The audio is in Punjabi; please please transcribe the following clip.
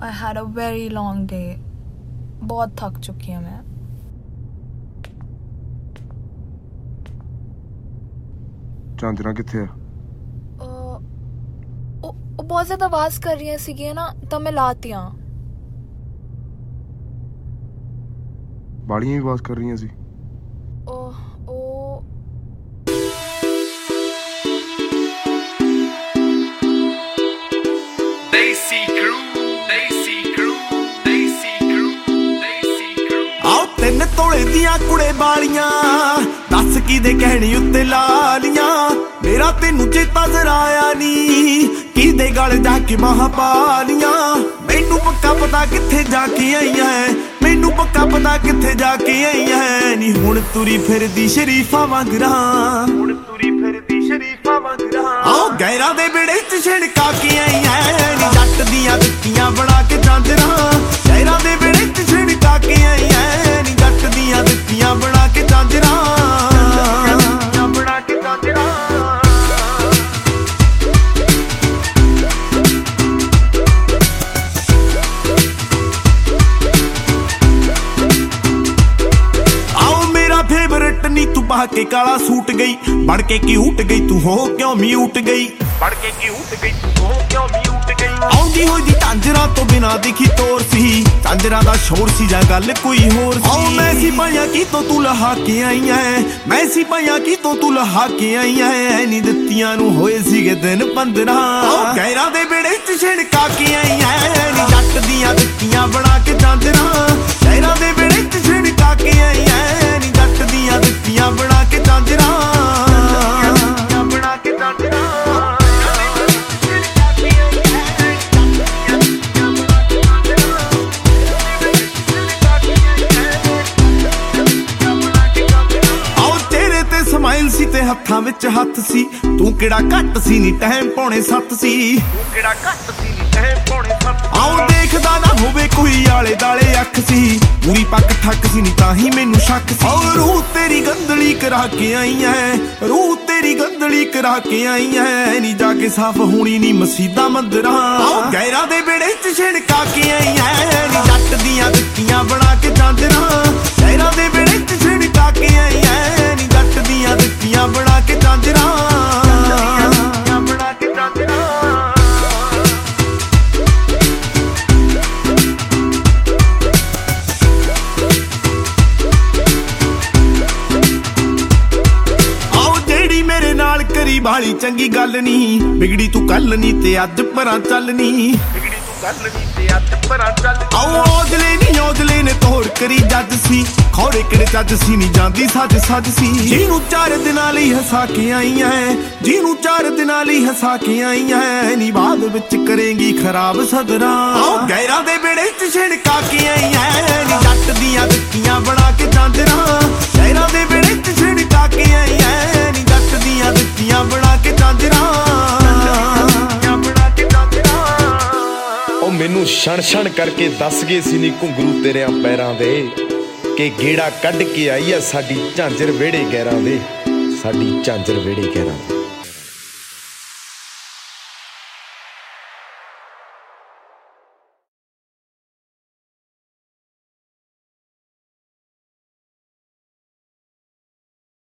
I had a very long day. बहुत थक चुकी हूँ मैं। ਚਾਂਦਰਾ ਕਿੱਥੇ ਆ? ਉਹ ਬਹੁਤ ਜ਼ਿਆਦਾ ਆਵਾਜ਼ ਕਰ ਰਹੀਆਂ ਸੀਗੀਆਂ ਨਾ, ਤਾਂ ਮੈਂ ਲਾਤੀਆਂ। ਬਾਲੀਆਂ ਵੀ ਆਵਾਜ਼ ਕਰ ਰਹੀਆਂ ਸੀ। ਤਿੰਨ ਤੋਲੇ ਦੀਆਂ ਕੁੜੇ ਬਾਲੀਆਂ ਦੱਸ ਕਿਦੇ ਕਹਿਣੀ ਉੱਤੇ ਲਾਲੀਆਂ ਮੇਰਾ ਤੈਨੂੰ ਚੇਤਾ ਜ਼ਰਾ ਆਇਆ ਨੀ ਕਿਦੇ ਗਲ ਜਾ ਕੇ ਬਾਹਾਂ ਪਾਲੀਆਂ ਮੈਨੂੰ ਪੱਕਾ ਪਤਾ ਕਿੱਥੇ ਜਾ ਕੇ ਆਈਆਂ ਮੈਨੂੰ ਪੱਕਾ ਪਤਾ ਕਿੱਥੇ ਜਾ ਕੇ ਆਈਆਂ ਨੀ ਹੁਣ ਤੁਰੀ ਫਿਰਦੀ ਸ਼ਰੀਫਾਂ ਵਾਂਗਰਾਂ ਹੁਣ ਤੁਰੀ ਫਿਰਦੀ ਸ਼ਰੀਫਾਂ ਵਾਂਗਰਾਂ ਆਹ ਗੈਰਾਂ ਦੇ ਵਿੜੇ ਚ ਛਿੜਕਾ ਕੇ ਆਈਆਂ ਨੀ ਜੱਟ ਦੀਆਂ ਦਿੱਤੀਆਂ ਬਣਾ ਕੇ ਜਾਂਦਰਾਂ ਗੈਰਾਂ ਦੇ ਵਿੜੇ ਚ ਛਿੜਕਾ ਕੇ ਆਈਆਂ ਨੀ ਜੱਟ ਦੀਆਂ ਦਿੱਤੀਆਂ ਬਣਾ ਕੇ ਜਾਂਦਰਾਂ ਬਣਾ ਕੇ ਜਾਂਦਰਾਂ फेवरेट नी तू पा के काला सूट गई बढ़ के की उठ गई तू हो क्यों म्यूट गई बढ़ के की उठ गई तू हो क्यों म्यूट गई आउंदी होई दी झांजरा तो बिना दिखी तोर सी झांजरा दा शोर सी जा गल कोई होर सी ओ मैं सिपाहियां की तो तू लहा के आई है मैं सिपाहियां की तो तू लहा के आई है नी दित्तियां नू होए सीगे दिन 15 ओ गैरां दे बेड़े च छिड़का के आई है नी जट दियां दित्तियां बना के झांजरा गैरां दे बेड़े च छिड़का के आई है ਦੀਆਂ ਦਿੱਤੀਆਂ ਬਣਾ ਕੇ ਜਾਂਦਰਾਂ ਬਣਾ ਕੇ ਜਾਂਦਰਾਂ ਆਓ ਤੇਰੇ ਤੇ ਸਮਾਈਲ ਸੀ ਤੇ ਹੱਥਾਂ ਵਿੱਚ ਹੱਥ ਸੀ ਤੂੰ ਕਿਹੜਾ ਘੱਟ ਸੀ ਨੀ ਟਾਈਮ ਪੌਣੇ 7 ਸੀ ਤੂੰ ਕਿਹੜਾ ਘੱਟ ਸੀ ਨੀ ਟਾਈਮ ਪੌਣੇ 7 ਆਓ ਦੇਖਦਾ ਨਾ ਹੋਵੇ ਕੋਈ ਆਲੇ ਦਾਲੇ ਅੱਖ ਸੀ ਪੂਰੀ ਪੱਕ ਠੱਕ ਸੀ ਨੀ ਤਾਂ ਹੀ ਮੈਨੂੰ ਸ਼ੱਕ ਸੀ ਓ ਰੂਹ ਤੇਰੀ ਗੰਦਲੀ ਕਰਾ ਕੇ ਆਈ ਐ ਰੂਹ ਤੇਰੀ ਗੰਦਲੀ ਕਰਾ ਕੇ ਆਈ ਐ ਨੀ ਜਾ ਕੇ ਸਾਫ਼ ਹੋਣੀ ਨੀ ਮਸੀਤਾਂ ਮੰਦਰਾਂ ਓ ਗੈਰਾਂ ਦੇ ਵਿੜੇ ਚ ਛਿੜਕਾ ਕੇ ਆਈ ਐ ਨੀ ਜੱਟ ਦੀਆਂ ਦਿੱਤੀਆਂ ਬਣਾ ਕੇ ਜਾਂਦਰਾਂ ਗੈਰਾਂ ਦੇ ਵਿੜੇ ਚ ਛਿੜਕਾ ਕੇ ਆਈ ਐ ਨੀ ਜੱਟ ਦੀਆਂ ਦਿੱਤੀਆਂ ਬਣਾ ਕੇ ਜਾਂਦਰਾਂ ਬਣਾ ਕੇ ਜਾਂਦਰਾਂ ਕਰੀ ਬਾਲੀ ਚੰਗੀ ਗੱਲ ਨੀ ਵਿਗੜੀ ਤੂੰ ਕੱਲ ਨੀ ਤੇ ਅੱਜ ਪਰਾਂ ਚੱਲਨੀ ਵਿਗੜੀ ਤੂੰ ਕੱਲ ਨੀ ਤੇ ਅੱਜ ਪਰਾਂ ਚੱਲ ਆਓ ਔਜਲੇ ਨੇ ਤੋੜ ਕਰੀ ਜੱਜ ਸੀ ਖੌਰੇ ਕਿਹੜੇ ਜੱਜ ਸੀ ਨੀ ਜਾਂਦੀ ਸੱਜ ਸੱਜ ਸੀ ਜਿਹਨੂੰ 4 ਦਿਨਾਂ ਲਈ ਹਸਾ ਕੇ ਆਈਆਂ ਜਿਹਨੂੰ 4 ਦਿਨਾਂ ਲਈ ਹਸਾ ਕੇ ਆਈਆਂ ਨੀ ਬਾਅਦ ਵਿੱਚ ਕਰੇਂਗੀ ਖਰਾਬ ਸਦਰਾਂ ਆਓ ਗੈਰਾਂ ਦੇ ਵਿੜੇ ਚ ਛਿੜਕਾ ਕੇ ਆਈਆਂ ਨੀ ਜੱਟ ਦੀਆਂ ਦਿੱਤੀਆਂ ਬਣਾ ਕੇ ਜਾਂਦਰਾਂ ਗੈਰਾਂ ਦੇ ਵਿੜੇ ਚ ਛਿੜਕਾ ਕੇ ਆਈਆਂ ਨੀ ਜੱਟ ਦੀਆਂ ਦਿੱਤੀਆਂ ਬਣਾ ਕੇ ਜਾਂਦਰਾਂ ਬਣਾ ਕੇ ਜਾਂਦਰਾਂ ਉਹ ਮੈਨੂੰ ਛਣ ਕਰਕੇ ਦੱਸ ਗਏ ਸੀ ਨੀ ਘੁੰਗਰੂ ਤੇਰਿਆਂ ਪੈਰਾਂ ਦੇ ਕਿ ਗੇੜਾ ਕੱਢ ਕੇ ਆਈ ਆ ਸਾਡੀ ਝਾਂਜਰ ਵਿਹੜੇ ਗੈਰਾਂ ਦੇ ਸਾਡੀ ਝਾਂਜਰ ਵਿਹੜੇ ਗੈਰਾਂ ਦੇ।